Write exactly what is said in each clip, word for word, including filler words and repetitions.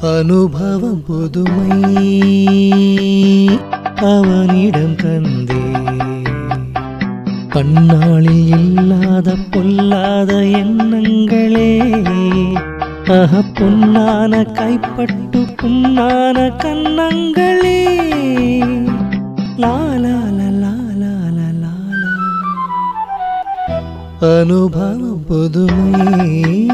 அனுபவம் புதுமை அவனிடம் கண்டே கண்ணாளில் இல்லாத பொல்லாத எண்ணங்களே அஹ பொன்னான கைப்பட்டு புண்ணான கண்ணங்களே லாலா லா லா லா லா அனுபவம் புதுமை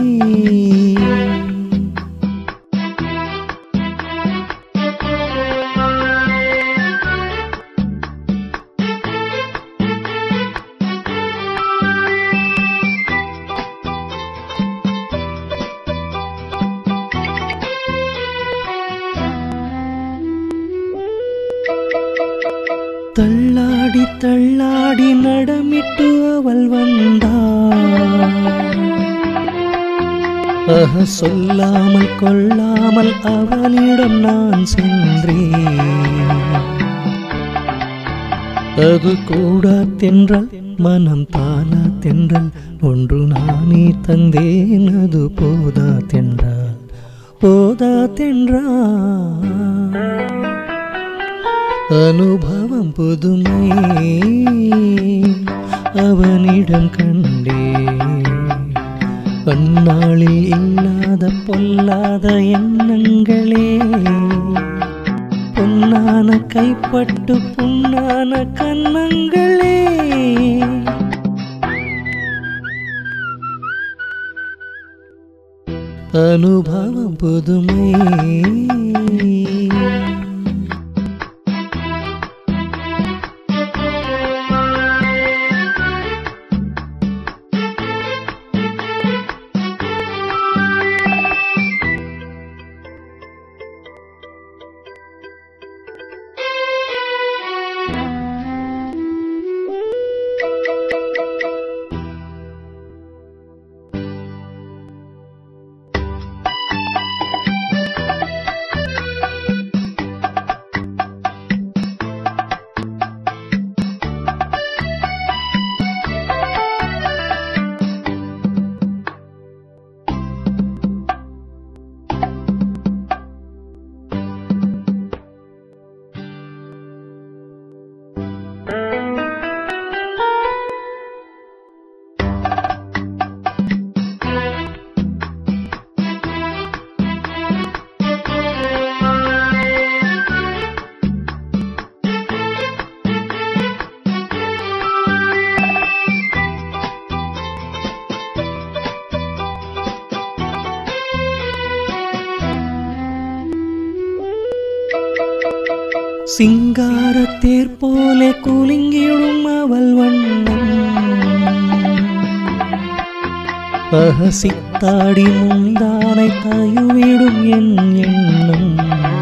தள்ளாடி தள்ளாடி நடமிட்டு அவள் வந்தாள் அஹ சொல்லாமல் கொள்ளாமல் அவளிடம் நான் சென்றேன் அது கூடா தென்றல் மனம் தானா தென்றல் ஒன்று நானே தந்தேன் அது போதா தென்றால் போதா தென்றால் அனுபவம் புதுமை அவனிடம் கண்டே கண்ணாளில் இல்லாத பொல்லாத எண்ணங்களே பொன்னான கைப்பட்டு புண்ணான கண்ணங்களே அனுபவம் புதுமை சிங்காரத்தேர் போல குலுங்கிடும் அவள் வண்ணம் அஹ சித்தாடி முந்தானை தயுவிடும் என் எண்ணம்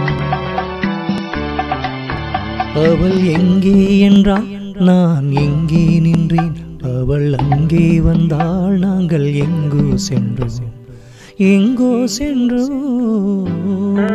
அவள் எங்கே என்றால் நான் எங்கே நின்றேன் அவள் அங்கே வந்தாள் நாங்கள் எங்கோ சென்றோம் எங்கோ சென்றோம்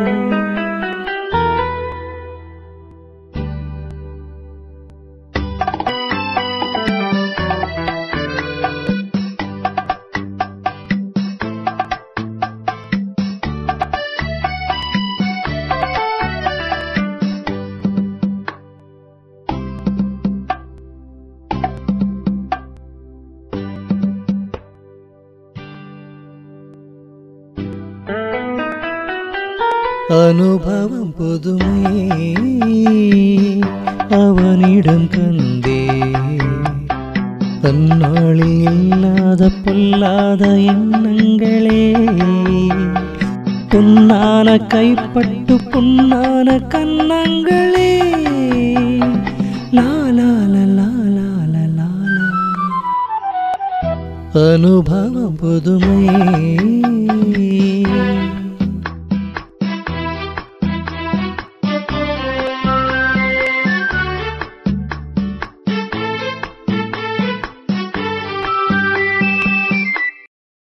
அனுபவம் புதுமை அவனிடம் கண்டே கண்ணாளில் இல்லாத பொல்லாத எண்ணங்களே பொன்னான கைப்பட்டு புண்ணான கண்ணங்களே லாலா லா லா லா லா அனுபவம் புதுமை